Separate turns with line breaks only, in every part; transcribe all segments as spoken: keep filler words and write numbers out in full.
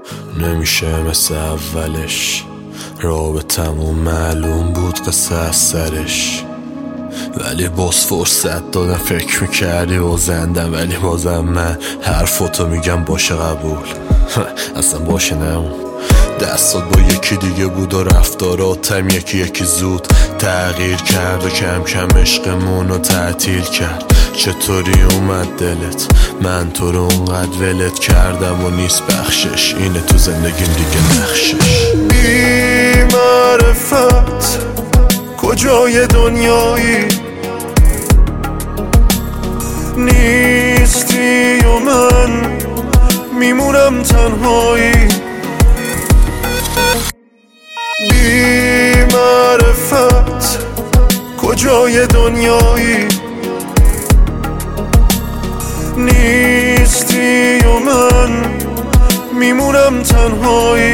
نمیشه مثل اولش، رابطمون معلوم بود قصه از سرش، ولی باز فرصت دادم فکر میکردی و زندم، ولی بازم من حرفاتو میگم باشه قبول اصلا باشه نمون. دستات با یکی دیگه بود و رفتاراتم یکی یکی زود تغییر کرد و کم کم عشقمون رو تعطیل کرد. چطوری اومد دلت؟ من تو رو اونقدر ولت کردم و نیست بخشش، اینه تو زندگیم دیگه نقشش.
بی معرفت کجای دنیایی نیستی و من میمونم تنهایی. بی معرفت کجای دنیایی نیستی و من میمونم تنهایی.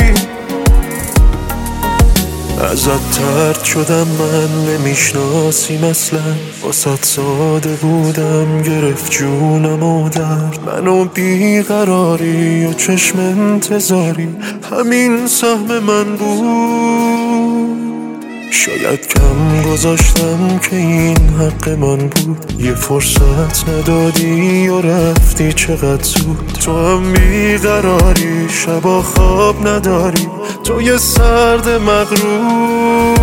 ازت ترد شدم من نمیشناسی مثلا، واسه ساده بودم گرفت جونم و درد منو بیقراری و چشم انتظاری همین سهم من بود. شاید کم گذاشتم که این حق من بود، یه فرصت ندادی و رفتی چقدر زود. تو هم بیقراری شبا خواب نداری، تو یه سرد مغرور.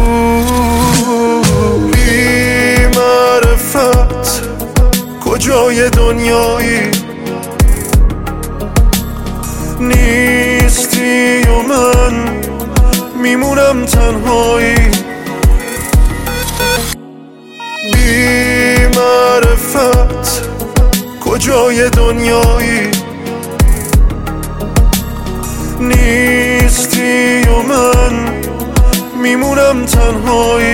بی معرفت کجای دنیایی نیستی و من میمونم تنهایی. بی معرفت کجای دنیایی نیستی و من میمونم تنهایی.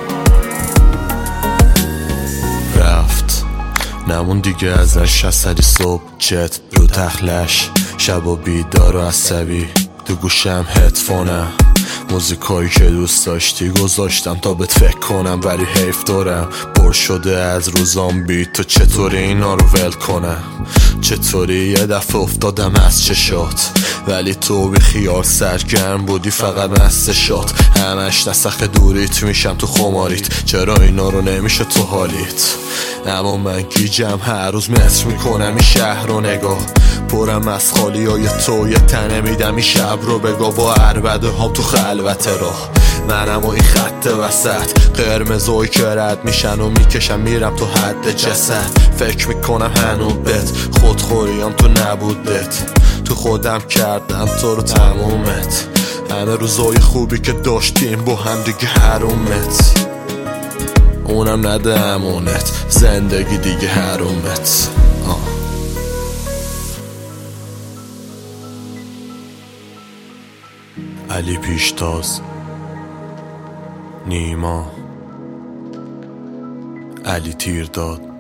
رفت نمون دیگه ازش اثری، صبح جت رو تخلش، شب و بیدار و عصبی، تو گوشم هدفونم، موزیکایی که دوست داشتی گذاشتم تا بهت فکر کنم، ولی حیف دارم پر شده از روزام بی تو. چطوری اینا رو ول کنم؟ چطوری یه دفعه افتادم از چشات، ولی تو بی خیال سرگرم بودی فقط مستشات. همش نسخ دوریت میشم تو خماریت، چرا اینا رو نمیشه تو حالیت؟ اما من گیجم هر روز متر میکنم این شهر رو نگاه، پرم از خالی های تو، یه تنه میدم این شب رو بگاه با عربده هم تو خلوت راه. منم و این خط وسط قرمزوی که رد میشن و میکشم میرم تو حد جسد. فکر میکنم هنوز بهت خودخوریم تو نبودت، تو خودم کردم تو رو تمومت. همه روزای خوبی که داشتیم با هم دیگه حرومت، اونم نده امونت، زندگی دیگه حرومت. آه. علی پیشتاز، نیما، علی تیرداد.